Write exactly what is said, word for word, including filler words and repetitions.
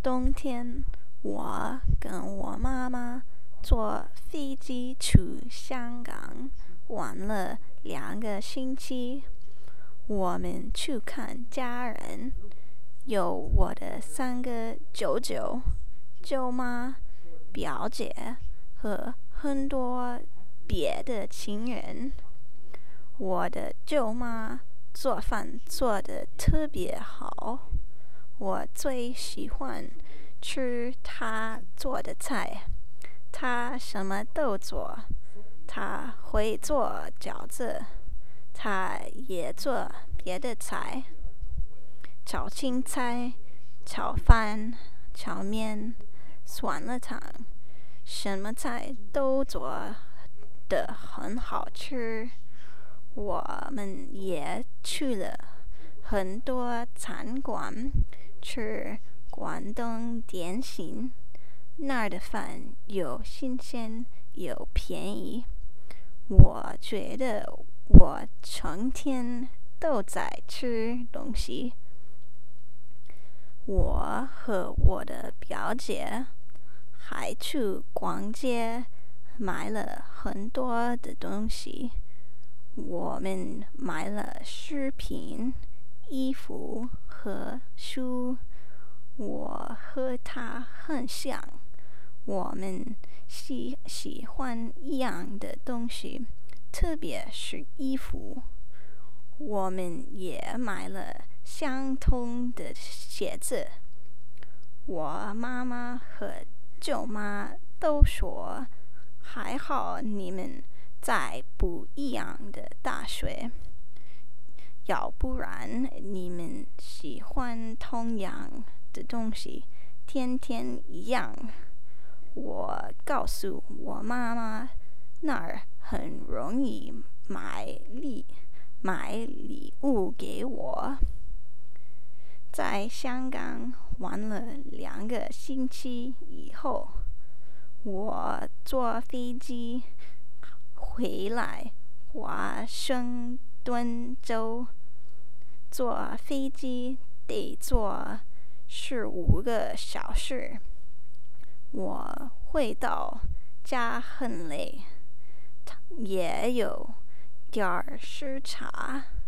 冬天，我跟我妈妈坐飞机去香港玩了两个星期。我们去看家人，有我的三个舅舅、舅妈、表姐和很多别的亲人。我的舅妈做饭做得特别好，我最喜欢吃她做的菜。她什么都做，她会做饺子，她也做别的菜，炒青菜、炒饭、炒面、酸辣汤，什么菜都做得很好吃。我们也去了很多餐馆吃广东点心，那儿的饭又新鲜又便宜。我觉得我成天都在吃东西。我和我的表姐还去逛街，买了很多的东西。我们买了饰品、衣服和书。我和她很像，我们喜喜欢一样的东西，特别是衣服。我们也买了相同的鞋子。我妈妈和舅妈都说，还好你们在不一样的大学，要不然你们喜欢同样的东西，天天一样。我告诉我妈妈，那儿很容易买礼买礼物给我。在香港玩了两个星期以后，我坐飞机回来华盛顿州。坐飞机得坐十五个小时，我回到家很累，也有点儿时差。